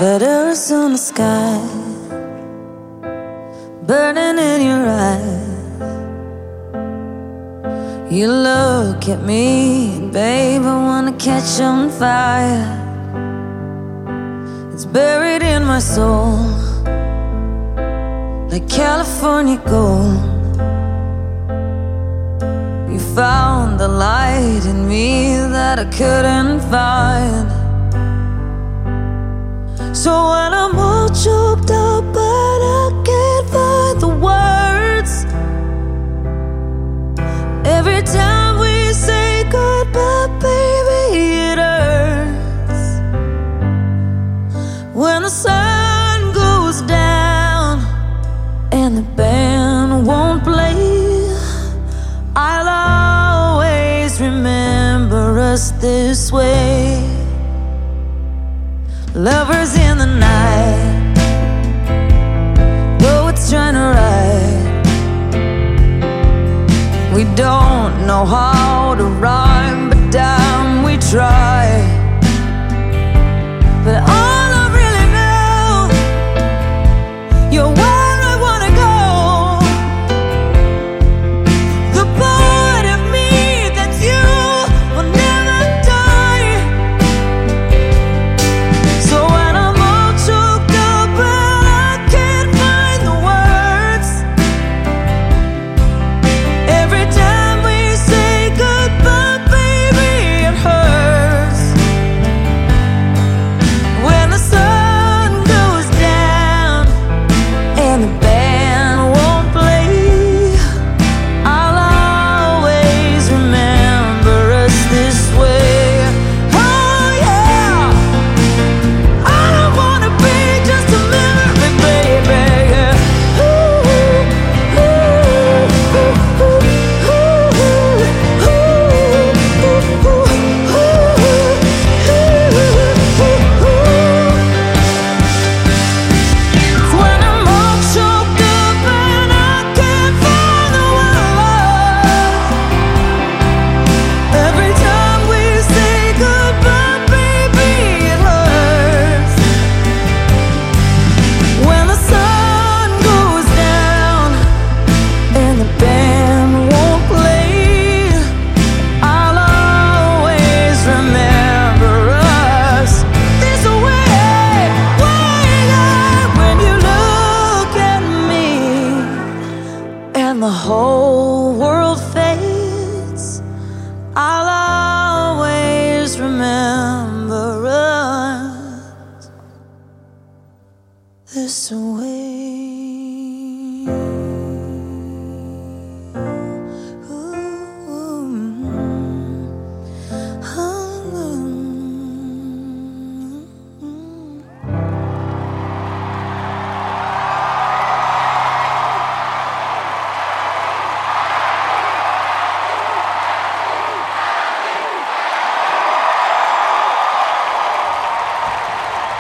Red Arizona sky burning in your eyes. You look at me, and babe, I wanna catch on fire. It's buried in my soul like California gold. You found the light in me that I couldn't find. So when I'm all choked up but I can't find the words, every time we say goodbye, baby, it hurts. When the sun goes down and the band won't play, I'll always remember us this way. Lovers in the night, though it's trying to ride. We don't know how to rhyme, but damn, we try. But all I really know, you're where I wanna go. The part of me that you will never die. So when I'm all choked up and I can't find the words, every time we say goodbye, baby, it hurts. When the sun goes down and the band won't play, I'll always remember us this way. Oh yeah, I don't wanna be just a memory, baby. Yeah. Ooh, ooh, ooh, when I'm all choked up and I can't find the words, every time we say goodbye, baby, it hurts. When the sun goes down and the band won't play, I'll always remember us this way. When you look at me and the whole world fades, I'll always remember us this way.